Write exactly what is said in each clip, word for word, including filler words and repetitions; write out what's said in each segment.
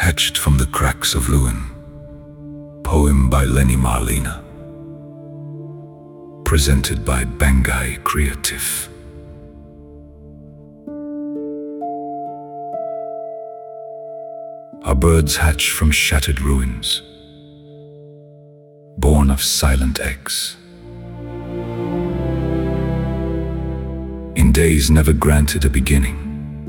Hatched from the cracks of Lewin. Poem by Lenny Marlina. Presented by Bangai Creative. Our birds hatch from shattered ruins, born of silent eggs. In days never granted a beginning,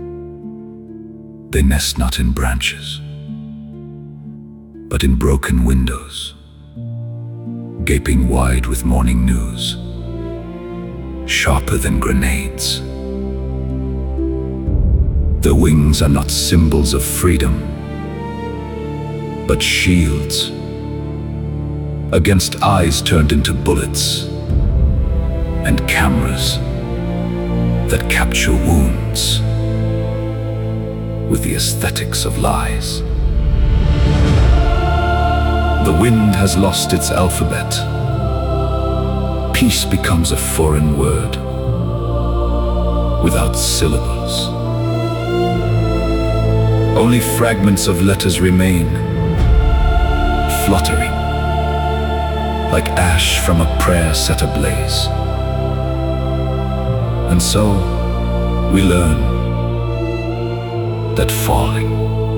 they nest not in branches, but in broken windows, gaping wide with morning news, sharper than grenades. Their wings are not symbols of freedom, but shields against eyes turned into bullets and cameras that capture wounds with the aesthetics of lies. The wind has lost its alphabet. Peace becomes a foreign word without syllables. Only fragments of letters remain, fluttering like ash from a prayer set ablaze. And so we learn that falling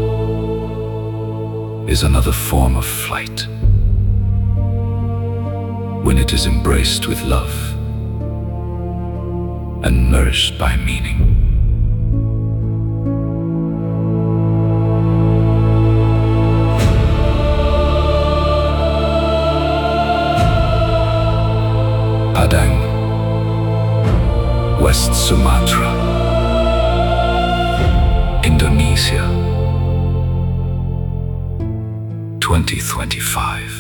is another form of flight, when it is embraced with love and nourished by meaning. Padang, West Sumatra, Indonesia, twenty twenty-five.